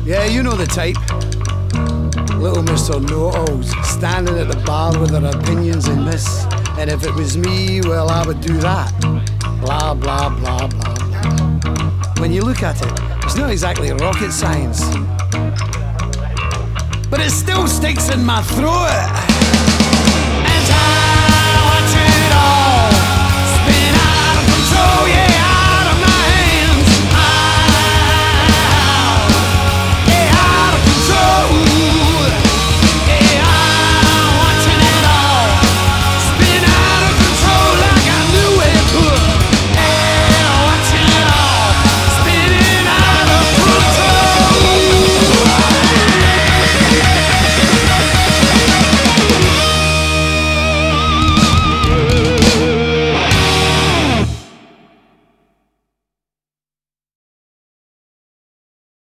Yeah, you know the type. Little Mr. Know-Alls, standing at the bar with their opinions in this. And if it was me, well, I would do that. Blah, blah, blah, blah, blah. When you look at it, it's not exactly rocket science. But it still sticks in my throat.